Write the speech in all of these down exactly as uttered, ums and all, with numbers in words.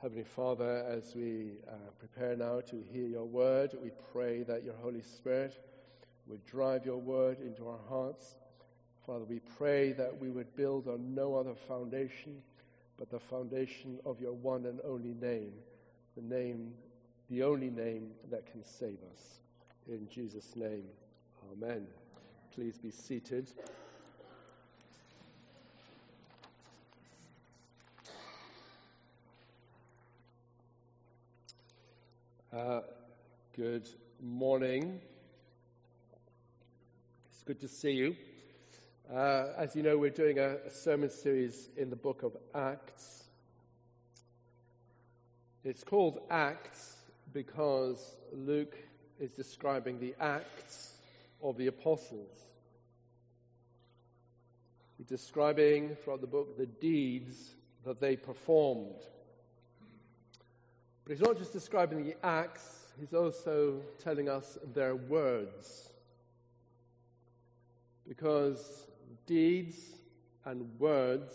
Heavenly Father, as we uh, prepare now to hear your word, we pray that your Holy Spirit would drive your word into our hearts. Father, we pray that we would build on no other foundation but the foundation of your one and only name, the name, the only name that can save us. In Jesus' name, amen. Please be seated. Uh, good morning. It's good to see you. Uh, as you know, we're doing a, a sermon series in the book of Acts. It's called Acts because Luke is describing the acts of the apostles. He's describing throughout the book the deeds that they performed. But he's not just describing the acts, he's also telling us their words. Because deeds and words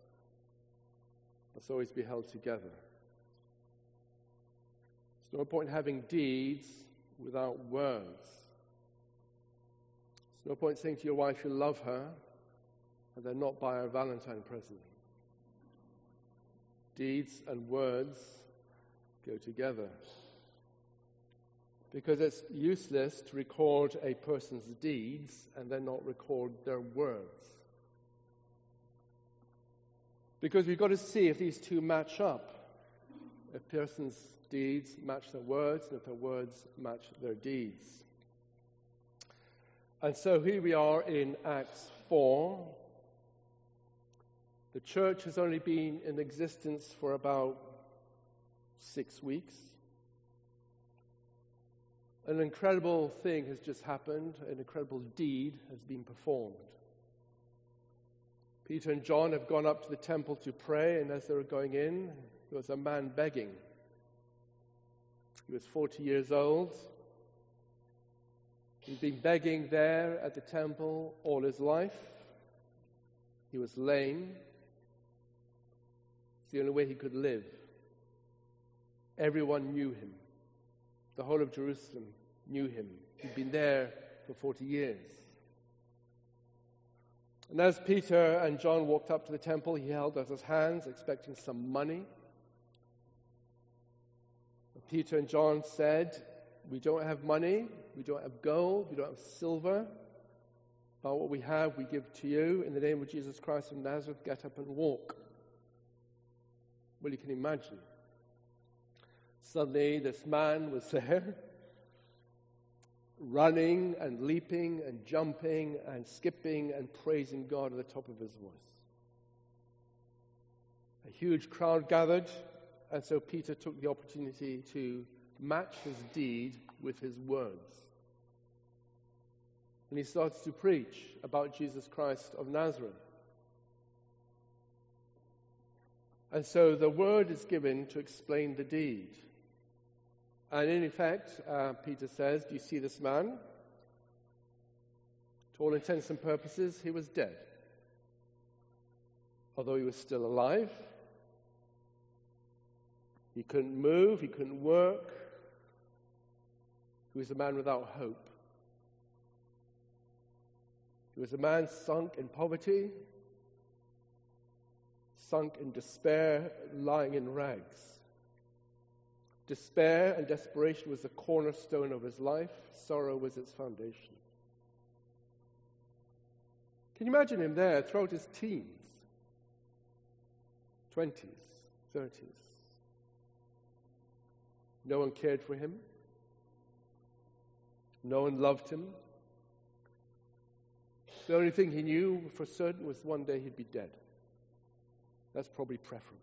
must always be held together. There's no point having deeds without words. There's no point saying to your wife you love her and then not buy her a Valentine present. Deeds and words go together. Because it's useless to record a person's deeds and then not record their words. Because we've got to see if these two match up. If a person's deeds match their words, and if their words match their deeds. And so here we are in Acts four. The church has only been in existence for about six weeks. An incredible thing has just happened. An incredible deed has been performed. Peter and John have gone up to the temple to pray, and as they were going in, there was a man begging. He was forty years old. He'd been begging there at the temple all his life. He was lame. It's the only way he could live. Everyone knew him. The whole of Jerusalem knew him. He'd been there for forty years. And as Peter and John walked up to the temple, he held out his hands, expecting some money. Peter and John said, "We don't have money, we don't have gold, we don't have silver, but what we have we give to you. In the name of Jesus Christ of Nazareth, get up and walk." Well, you can imagine. Suddenly, this man was there, running and leaping and jumping and skipping and praising God at the top of his voice. A huge crowd gathered, and so Peter took the opportunity to match his deed with his words. And he started to preach about Jesus Christ of Nazareth. And so the word is given to explain the deed. And in effect, uh, Peter says, do you see this man? To all intents and purposes, he was dead. Although he was still alive, he couldn't move, he couldn't work. He was a man without hope. He was a man sunk in poverty, sunk in despair, lying in rags. Despair and desperation was the cornerstone of his life. Sorrow was its foundation. Can you imagine him there throughout his teens, twenties, thirties? No one cared for him. No one loved him. The only thing he knew for certain was one day he'd be dead. That's probably preferable.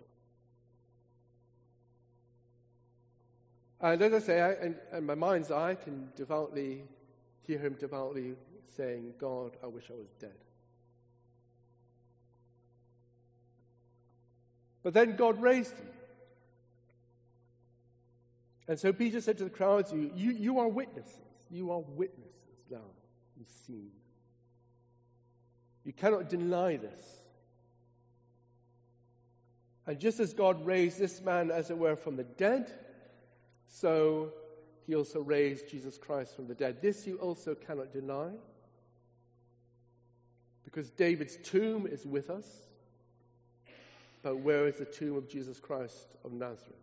And as I say, I, in, in my mind's eye, I can devoutly hear him devoutly saying, "God, I wish I was dead." But then God raised him. And so Peter said to the crowds, you, you, you are witnesses. You are witnesses now. You've seen. You cannot deny this. And just as God raised this man, as it were, from the dead, so he also raised Jesus Christ from the dead. This you also cannot deny, because David's tomb is with us. But where is the tomb of Jesus Christ of Nazareth?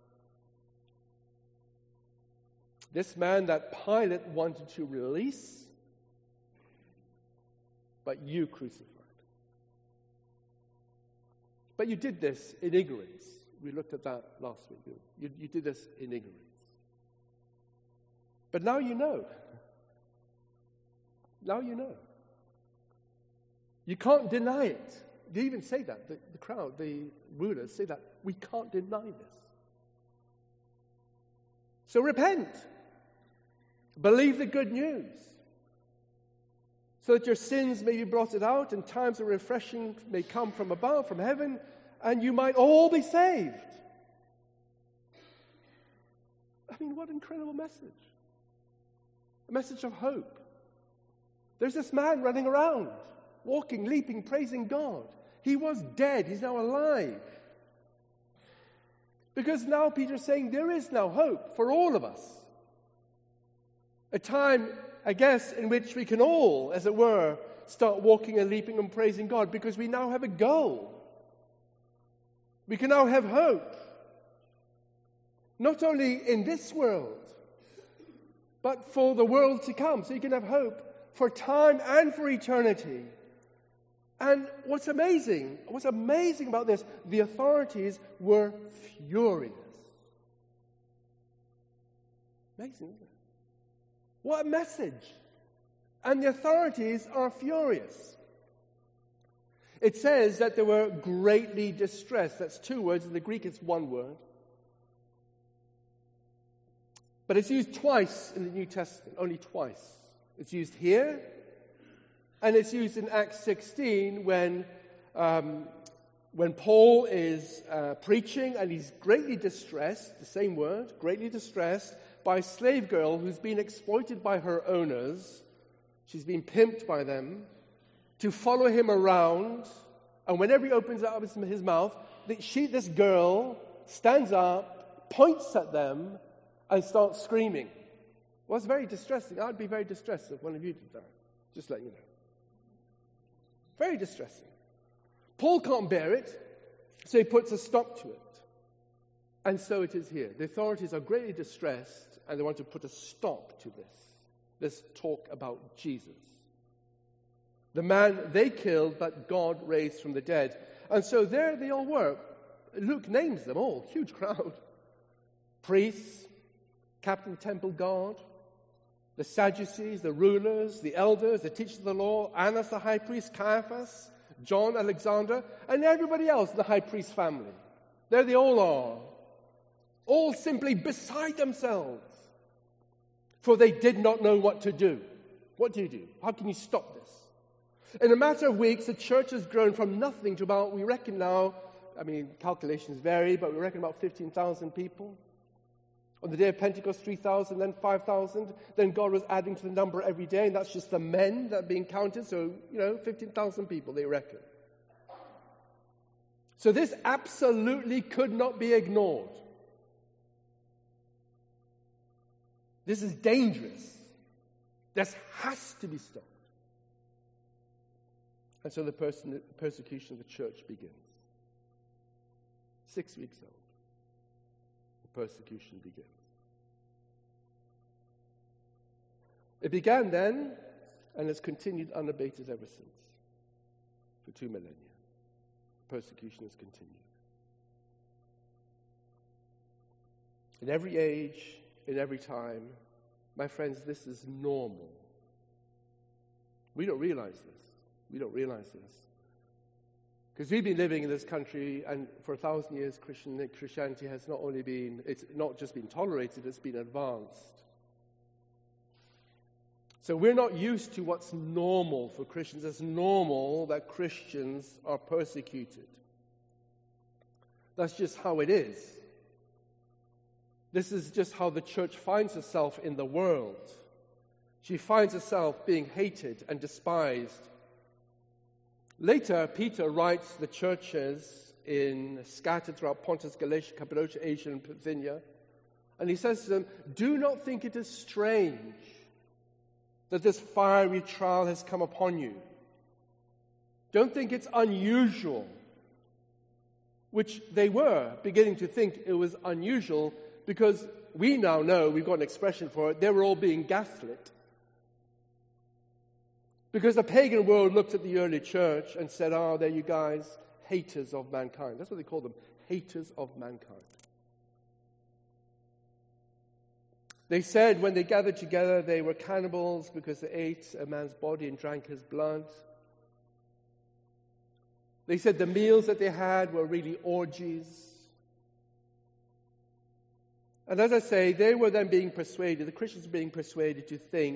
This man that Pilate wanted to release, but you crucified. But you did this in ignorance. We looked at that last week. You, you did this in ignorance. But now you know. Now you know. You can't deny it. They even say that. The, the crowd, the rulers say that. We can't deny this. So repent. Believe the good news, so that your sins may be blotted out and times of refreshing may come from above, from heaven, and you might all be saved. I mean, what an incredible message. A message of hope. There's this man running around, walking, leaping, praising God. He was dead. He's now alive. Because now Peter's saying there is now hope for all of us. A time, I guess, in which we can all, as it were, start walking and leaping and praising God, because we now have a goal. We can now have hope. Not only in this world, but for the world to come. So you can have hope for time and for eternity. And what's amazing, what's amazing about this, the authorities were furious. Amazing, isn't it? What a message. And the authorities are furious. It says that they were greatly distressed. That's two words. In the Greek, it's one word. But it's used twice in the New Testament, only twice. It's used here, and it's used in Acts sixteen when, um, when Paul is uh, preaching, and he's greatly distressed, the same word, greatly distressed, by a slave girl who's been exploited by her owners. She's been pimped by them to follow him around. And whenever he opens up his, his mouth, she, this girl stands up, points at them, and starts screaming. Well, it's very distressing. I'd be very distressed if one of you did that. Just let you know. Very distressing. Paul can't bear it, so he puts a stop to it. And so it is here. The authorities are greatly distressed, and they want to put a stop to this. This talk about Jesus. The man they killed, but God raised from the dead. And so there they all were. Luke names them all. Huge crowd. Priests, captain temple guard, the Sadducees, the rulers, the elders, the teachers of the law, Annas the high priest, Caiaphas, John, Alexander, and everybody else in the high priest family. There they all are. All simply beside themselves. For they did not know what to do. What do you do? How can you stop this? In a matter of weeks, the church has grown from nothing to about, we reckon now, I mean, calculations vary, but we reckon about fifteen thousand people. On the day of Pentecost, three thousand, then five thousand. Then God was adding to the number every day, and that's just the men that are being counted. So, you know, fifteen thousand people, they reckon. So this absolutely could not be ignored. This is dangerous. This has to be stopped. And so the person, persecution of the church begins. Six weeks old. The persecution begins. It began then, and has continued unabated ever since. For two millennia. Persecution has continued. In every age, in every time, my friends, this is normal. We don't realize this. We don't realize this. Because we've been living in this country, and for a thousand years, Christian, Christianity has not only been, it's not just been tolerated, it's been advanced. So we're not used to what's normal for Christians. It's normal that Christians are persecuted. That's just how it is. This is just how the church finds herself in the world. She finds herself being hated and despised. Later, Peter writes to the churches in scattered throughout Pontus, Galatia, Cappadocia, Asia, and Bithynia. And he says to them, do not think it is strange that this fiery trial has come upon you. Don't think it's unusual, which they were beginning to think it was unusual because we now know, we've got an expression for it, they were all being gaslit. Because the pagan world looked at the early church and said, oh, there you guys, haters of mankind. That's what they called them, haters of mankind. They said when they gathered together they were cannibals because they ate a man's body and drank his blood. They said the meals that they had were really orgies. And as I say, they were then being persuaded, the Christians were being persuaded to think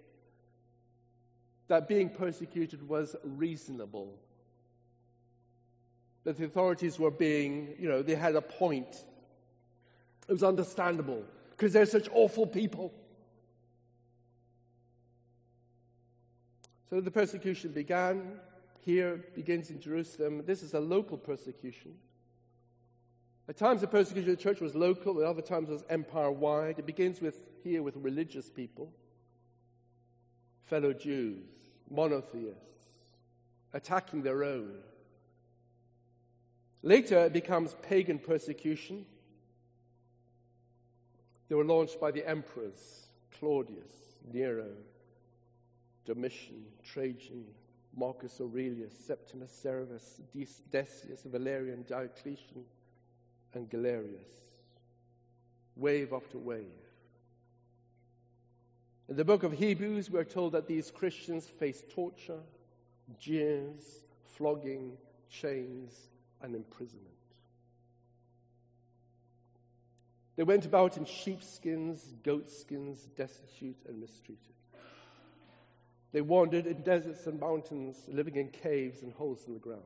that being persecuted was reasonable. That the authorities were being, you know, they had a point. It was understandable because they're such awful people. So the persecution began. Here begins in Jerusalem. This is a local persecution. At times the persecution of the church was local, at other times it was empire-wide. It begins with here with religious people, fellow Jews, monotheists, attacking their own. Later it becomes pagan persecution. They were launched by the emperors, Claudius, Nero, Domitian, Trajan, Marcus Aurelius, Septimus Severus, Decius, Valerian, Diocletian, and Galerius. Wave after wave. In the book of Hebrews, we are told that these Christians faced torture, jeers, flogging, chains, and imprisonment. They went about in sheepskins, goatskins, destitute and mistreated. They wandered in deserts and mountains, living in caves and holes in the ground.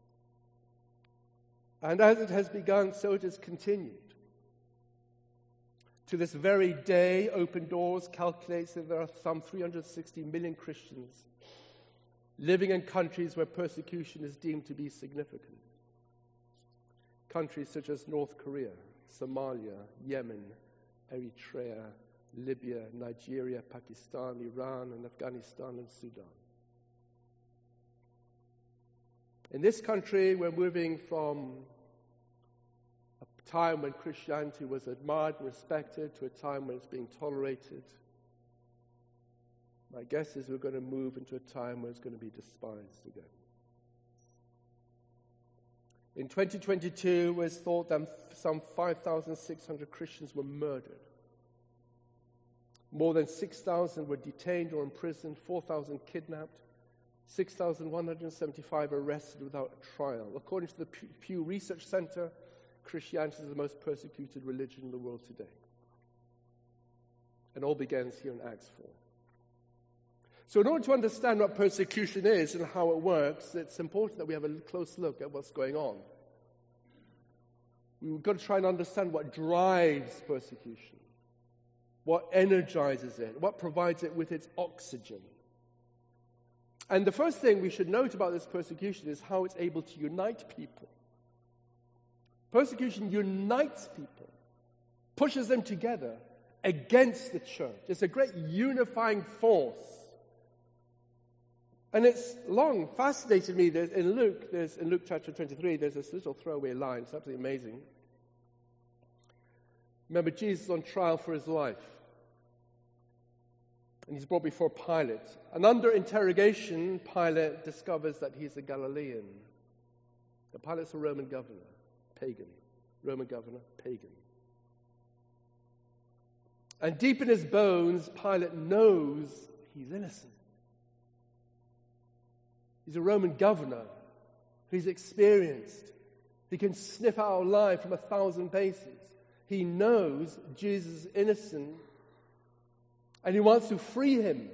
And as it has begun, so it has continued. To this very day, Open Doors calculates that there are some three hundred sixty million Christians living in countries where persecution is deemed to be significant. Countries such as North Korea, Somalia, Yemen, Eritrea, Libya, Nigeria, Pakistan, Iran, and Afghanistan, and Sudan. In this country, we're moving from a time when Christianity was admired and respected to a time when it's being tolerated. My guess is we're going to move into a time where it's going to be despised again. In twenty twenty-two, it was thought that some five thousand six hundred Christians were murdered. More than six thousand were detained or imprisoned, four thousand kidnapped, six thousand one hundred seventy-five arrested without a trial. According to the Pew Research Center, Christianity is the most persecuted religion in the world today. And all begins here in Acts four. So in order to understand what persecution is and how it works, it's important that we have a close look at what's going on. We've got to try and understand what drives persecution, what energizes it, what provides it with its oxygen. And the first thing we should note about this persecution is how it's able to unite people. Persecution unites people, pushes them together against the church. It's a great unifying force. And it's long fascinated me. There's, in Luke, there's in Luke chapter twenty-three, there's this little throwaway line. It's absolutely amazing. Remember, Jesus is on trial for his life. And he's brought before Pilate. And under interrogation, Pilate discovers that he's a Galilean. The Pilate's a Roman governor, pagan. Roman governor, pagan. And deep in his bones, Pilate knows he's innocent. He's a Roman governor. He's experienced. He can sniff out a lie from a thousand paces. He knows Jesus is innocent, and he wants to free him.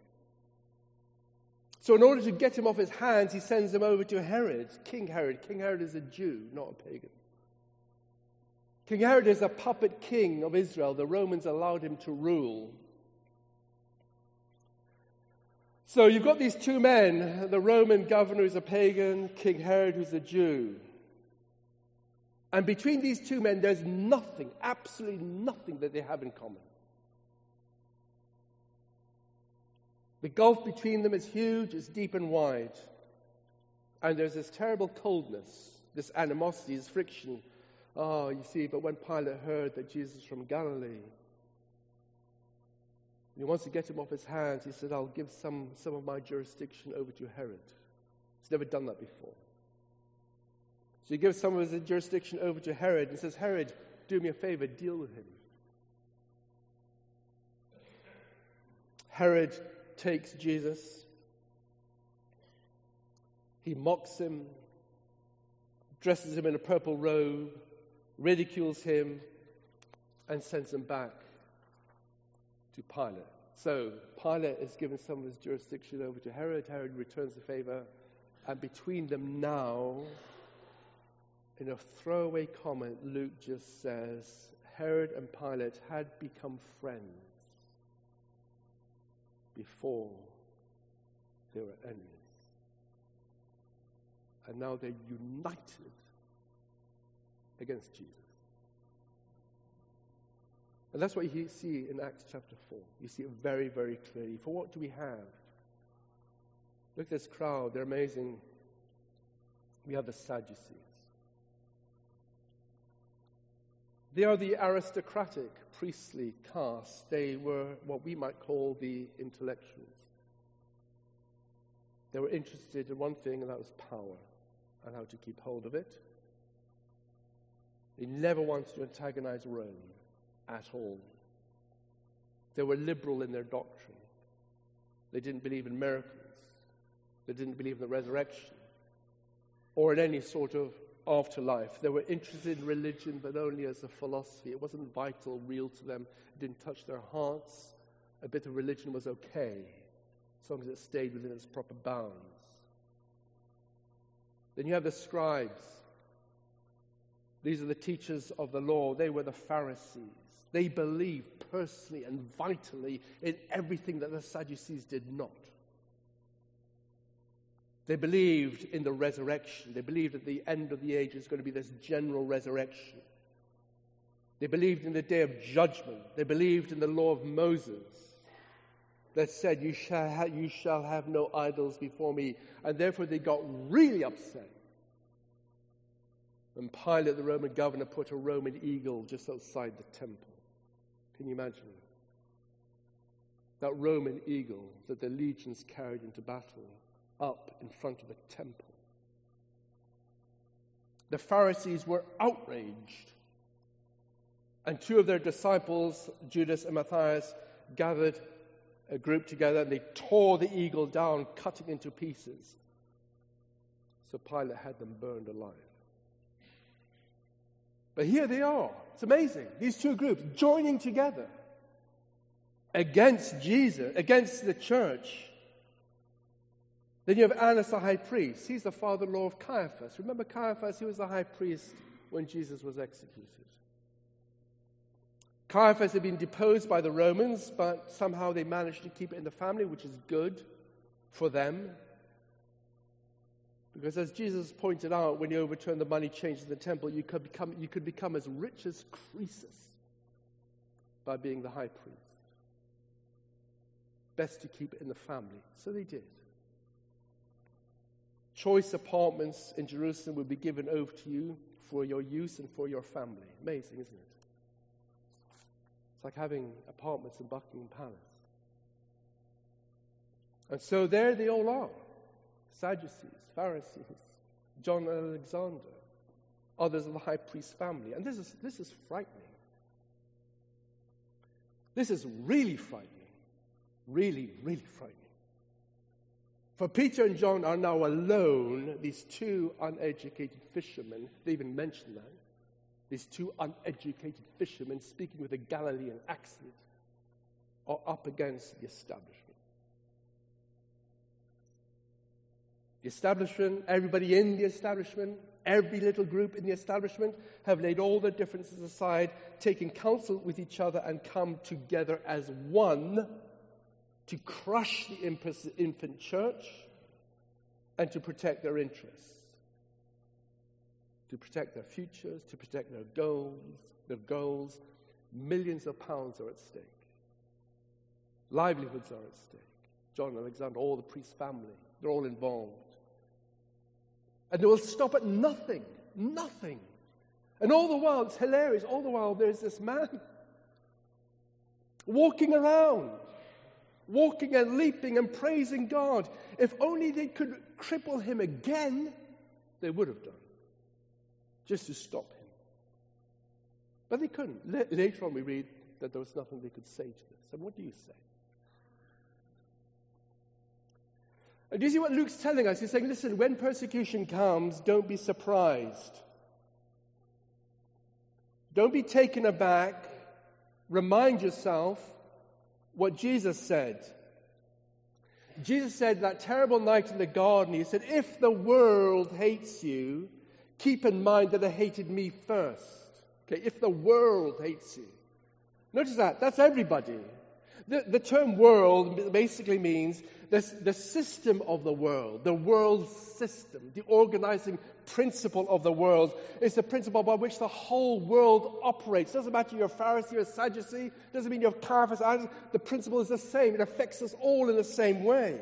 So in order to get him off his hands, he sends him over to Herod, King Herod. King Herod is a Jew, not a pagan. King Herod is a puppet king of Israel. The Romans allowed him to rule. So you've got these two men, the Roman governor who's a pagan, King Herod who's a Jew. And between these two men, there's nothing, absolutely nothing that they have in common. The gulf between them is huge, it's deep and wide. And there's this terrible coldness, this animosity, this friction. Oh, you see, but when Pilate heard that Jesus was from Galilee, he wants to get him off his hands. He said, I'll give some, some of my jurisdiction over to Herod. He's never done that before. So he gives some of his jurisdiction over to Herod and says, Herod, do me a favor, deal with him. Herod takes Jesus. He mocks him, dresses him in a purple robe, ridicules him, and sends him back to Pilate. So Pilate is given some of his jurisdiction over to Herod. Herod returns the favor. And between them now, in a throwaway comment, Luke just says, Herod and Pilate had become friends before they were enemies. And now they're united against Jesus. And that's what you see in Acts chapter four. You see it very, very clearly. For what do we have? Look at this crowd. They're amazing. We have the Sadducees. They are the aristocratic, priestly caste. They were what we might call the intellectuals. They were interested in one thing, and that was power and how to keep hold of it. They never wanted to antagonize Rome at all. They were liberal in their doctrine. They didn't believe in miracles. They didn't believe in the resurrection or in any sort of afterlife. They were interested in religion, but only as a philosophy. It wasn't vital, real to them. It didn't touch their hearts. A bit of religion was okay, as long as it stayed within its proper bounds. Then you have the scribes. These are the teachers of the law. They were the Pharisees. They believed personally and vitally in everything that the Sadducees did not. They believed in the resurrection. They believed at the end of the age there's going to be this general resurrection. They believed in the day of judgment. They believed in the law of Moses that said, you shall, ha- you shall have no idols before me. And therefore they got really upset when Pilate, the Roman governor, put a Roman eagle just outside the temple. Can you imagine? That Roman eagle that the legions carried into battle up in front of the temple. The Pharisees were outraged. And two of their disciples, Judas and Matthias, gathered a group together and they tore the eagle down, cutting into pieces. So Pilate had them burned alive. But here they are. It's amazing. These two groups joining together against Jesus, against the church. Then you have Annas the high priest. He's the father-in-law of Caiaphas. Remember Caiaphas? He was the high priest when Jesus was executed. Caiaphas had been deposed by the Romans, but somehow they managed to keep it in the family, which is good for them. Because as Jesus pointed out, when you overturn the money changers in the temple, you could become, you could become as rich as Croesus by being the high priest. Best to keep it in the family. So they did. Choice apartments in Jerusalem will be given over to you for your use and for your family. Amazing, isn't it? It's like having apartments in Buckingham Palace. And so there they all are. Sadducees, Pharisees, John and Alexander, others of the high priest's family. And this is, this is frightening. This is really frightening. Really, really frightening. For Peter and John are now alone, these two uneducated fishermen, they even mention that, these two uneducated fishermen speaking with a Galilean accent are up against the establishment. The establishment, everybody in the establishment, every little group in the establishment have laid all their differences aside, taken counsel with each other and come together as one to crush the infant church and to protect their interests. to protect their futures, to protect their goals, their goals. Millions of pounds are at stake. Livelihoods are at stake. John Alexander, all the priest's family, they're all involved. And they will stop at nothing, nothing. And all the while, it's hilarious, all the while there's this man walking around, walking and leaping and praising God. If only they could cripple him again, they would have done, just to stop him. But they couldn't. L- later on we read that there was nothing they could say to this. And what do you say? And do you see what Luke's telling us? He's saying, listen, when persecution comes, don't be surprised. Don't be taken aback. Remind yourself what Jesus said. Jesus said that terrible night in the garden, he said, if the world hates you, keep in mind that it hated me first. Okay, if the world hates you. Notice that. That's everybody. The, the term world basically means this, the system of the world, the world system, the organizing principle of the world is the principle by which the whole world operates. Doesn't matter you're a Pharisee or a Sadducee, doesn't mean you're Caiaphas. The principle is the same. It affects us all in the same way.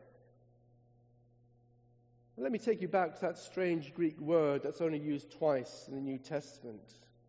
Let me take you back to that strange Greek word that's only used twice in the New Testament.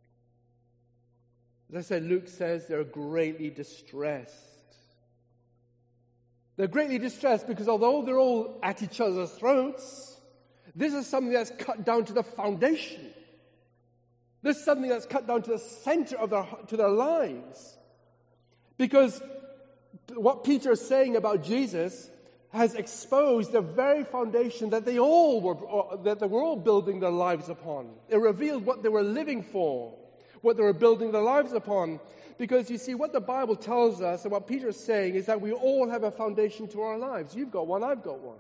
As I said, Luke says they're greatly distressed. They're greatly distressed because although they're all at each other's throats, this is something that's cut down to the foundation. This is something that's cut down to the center of their, to their lives. Because what Peter is saying about Jesus has exposed the very foundation that they all were, that they were all building their lives upon. It revealed what they were living for, what they were building their lives upon. Because you see, what the Bible tells us and what Peter is saying is that we all have a foundation to our lives. You've got one, I've got one.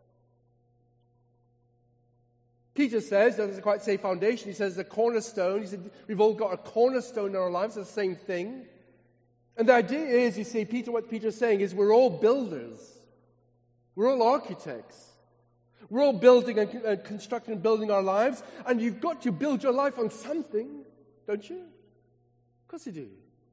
Peter says, doesn't quite say foundation, he says the cornerstone. He said we've all got a cornerstone in our lives, it's the same thing. And the idea is, you see, Peter, what Peter's saying is we're all builders. We're all architects. We're all building and, and constructing and building our lives. And you've got to build your life on something, don't you? Of course you do.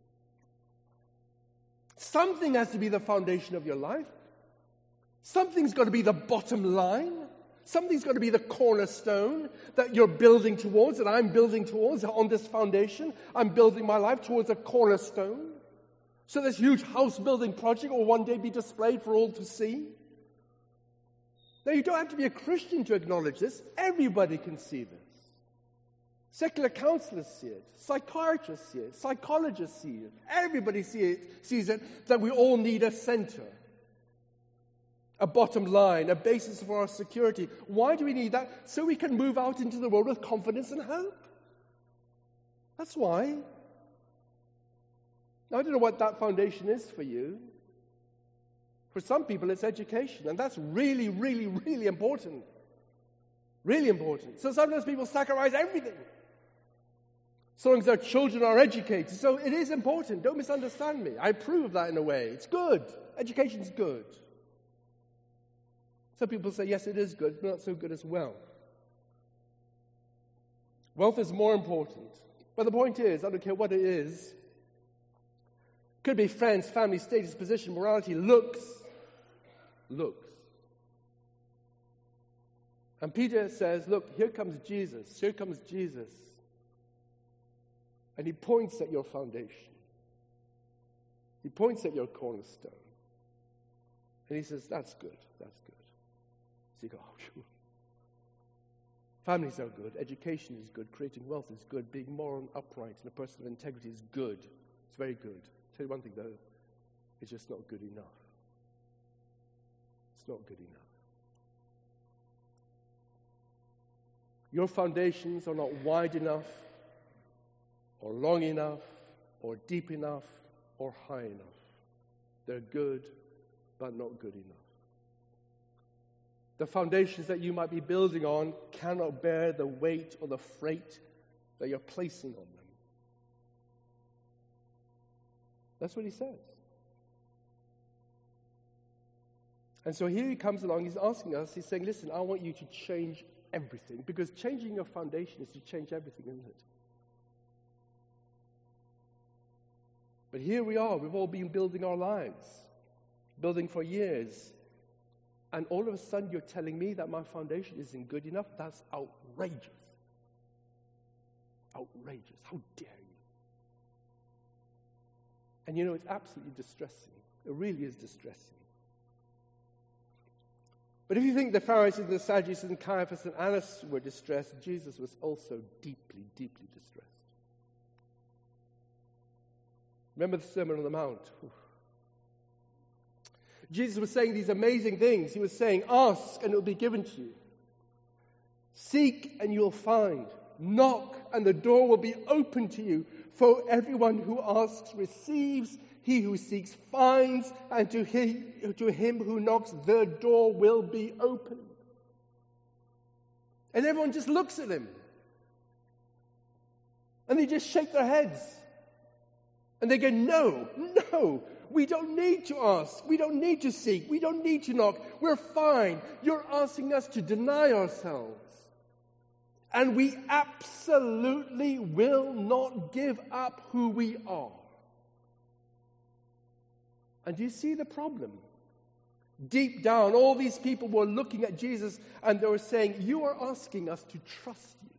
Something has to be the foundation of your life. Something's got to be the bottom line. Something's got to be the cornerstone that you're building towards, that I'm building towards on this foundation. I'm building my life towards a cornerstone. So this huge house building project will one day be displayed for all to see. Now, you don't have to be a Christian to acknowledge this. Everybody can see this. Secular counselors see it. Psychiatrists see it. Psychologists see it. Everybody see it, sees it, that we all need a center. A bottom line, a basis for our security. Why do we need that? So we can move out into the world with confidence and hope. That's why. Now, I don't know what that foundation is for you. For some people, it's education, and that's really, really, really important. Really important. So sometimes people sacrifice everything, so long as their children are educated. So it is important. Don't misunderstand me. I approve of that in a way. It's good. Education's good. Some people say, yes, it is good, but not so good as wealth. Wealth is more important. But the point is, I don't care what it is, could be friends, family, status, position, morality, looks. Looks. And Peter says, look, here comes Jesus. Here comes Jesus. And he points at your foundation. He points at your cornerstone. And he says, that's good. That's good. So you go, oh, sure. Families are good. Education is good. Creating wealth is good. Being moral and upright and a person of integrity is good. It's very good. I'll tell you one thing, though. It's just not good enough. It's not good enough. Your foundations are not wide enough, or long enough, or deep enough, or high enough. They're good, but not good enough. The foundations that you might be building on cannot bear the weight or the freight that you're placing on them. That's what he says. And so here he comes along, he's asking us, he's saying, listen, I want you to change everything, because changing your foundation is to change everything, isn't it? But here we are, we've all been building our lives, building for years, and all of a sudden you're telling me that my foundation isn't good enough? That's outrageous. Outrageous. How dare you? And you know, it's absolutely distressing. It really is distressing. But if you think the Pharisees, the Sadducees, and Caiaphas and Annas were distressed, Jesus was also deeply, deeply distressed. Remember the Sermon on the Mount? Whew. Jesus was saying these amazing things. He was saying, ask and it will be given to you. Seek and you'll find. Knock and the door will be open to you. For everyone who asks receives. He who seeks finds. And to he, to him who knocks, the door will be opened. And everyone just looks at him. And they just shake their heads. And they go, no, no. We don't need to ask. We don't need to seek. We don't need to knock. We're fine. You're asking us to deny ourselves. And we absolutely will not give up who we are. And do you see the problem? Deep down, all these people were looking at Jesus and they were saying, you are asking us to trust you.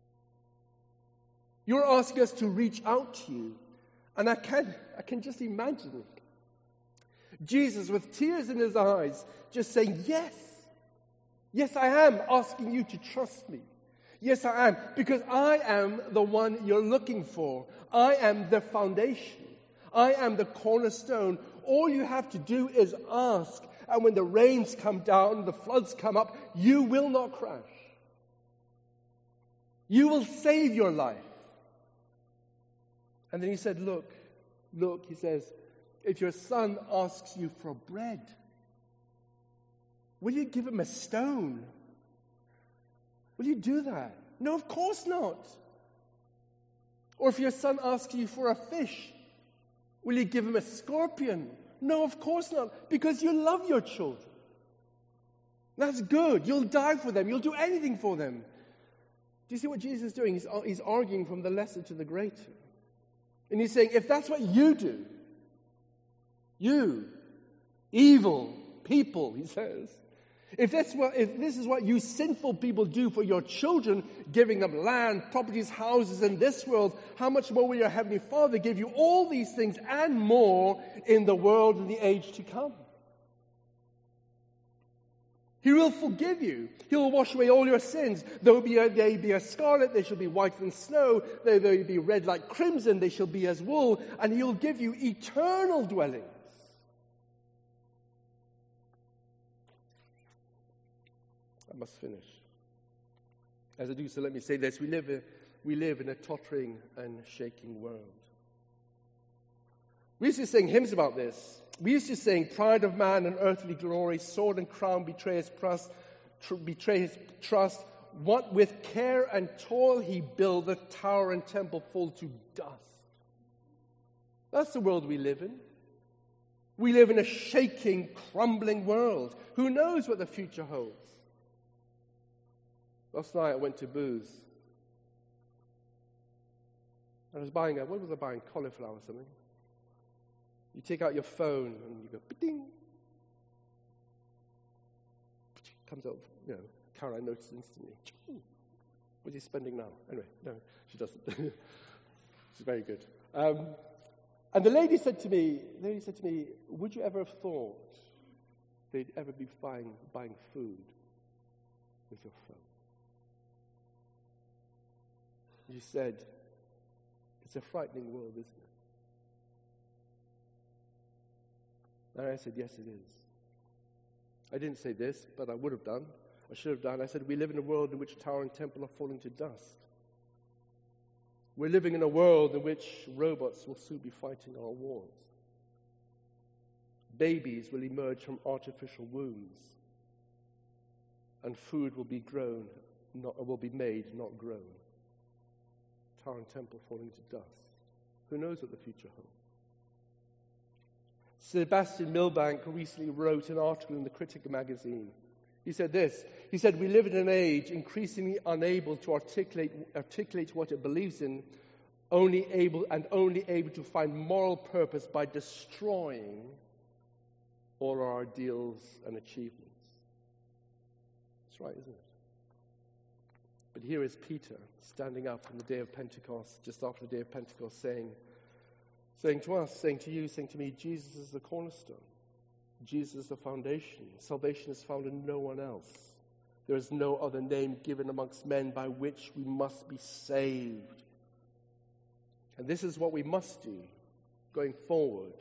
You're asking us to reach out to you. And I can, I can just imagine Jesus with tears in his eyes just saying, yes, yes, I am asking you to trust me. Yes, I am, because I am the one you're looking for. I am the foundation. I am the cornerstone. All you have to do is ask. And when the rains come down, the floods come up, you will not crash. You will save your life. And then he said, look, look, he says, if your son asks you for bread, will you give him a stone? Will you do that? No, of course not. Or if your son asks you for a fish, will you give him a scorpion? No, of course not, because you love your children. That's good. You'll die for them. You'll do anything for them. Do you see what Jesus is doing? He's, he's arguing from the lesser to the greater. And he's saying, if that's what you do, you, evil people, he says, if that's what, if this is what you sinful people do for your children, giving them land, properties, houses in this world, how much more will your Heavenly Father give you all these things and more in the world and the age to come? He will forgive you. He will wash away all your sins. Though they be as scarlet, they shall be whiter than snow. Though they be red like crimson, they shall be as wool. And he will give you eternal dwellings. I must finish. As I do so, let me say this. We live, a, we live in a tottering and shaking world. We used to sing hymns about this. We used to sing, pride of man and earthly glory, sword and crown betray his trust, tr- betray his trust. What with care and toil he buildeth, tower and temple fall to dust. That's the world we live in. We live in a shaking, crumbling world. Who knows what the future holds? Last night I went to Booths. I was buying a, what was I buying? Cauliflower or something. You take out your phone and you go, ding. Comes out, you know, Caroline notices instantly. What's he spending now? Anyway, no, she doesn't. She's very good. Um, and the lady said to me, the lady said to me, would you ever have thought they'd ever be buying, buying food with your phone? You said, it's a frightening world, isn't it? And I said, yes, it is. I didn't say this, but I would have done. I should have done. I said, we live in a world in which tower and temple are falling to dust. We're living in a world in which robots will soon be fighting our wars. Babies will emerge from artificial wombs. And food will be grown, not, will be made, not grown. Tower and temple falling to dust. Who knows what the future holds? Sebastian Milbank recently wrote an article in the Critic magazine. He said this. He said, we live in an age increasingly unable to articulate, articulate what it believes in, only able and only able to find moral purpose by destroying all our ideals and achievements. That's right, isn't it? But here is Peter standing up on the day of Pentecost, just after the day of Pentecost, saying, saying to us, saying to you, saying to me, Jesus is the cornerstone. Jesus is the foundation. Salvation is found in no one else. There is no other name given amongst men by which we must be saved. And this is what we must do going forward.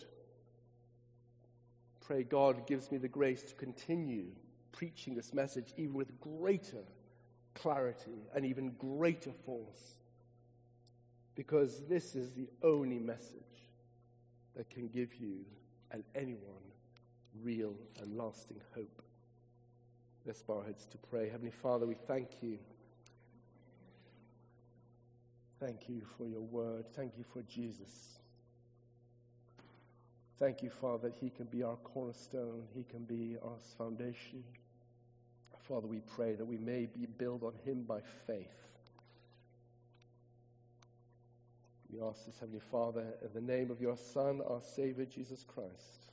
Pray God gives me the grace to continue preaching this message even with greater clarity and even greater force, because this is the only message that can give you and anyone real and lasting hope. Let's bow our heads to pray. Heavenly Father, we thank you. Thank you for your word. Thank you for Jesus. Thank you, Father, that he can be our cornerstone. He can be our foundation. Father, we pray that we may be built on him by faith. We ask this, Heavenly Father, in the name of your Son, our Savior, Jesus Christ.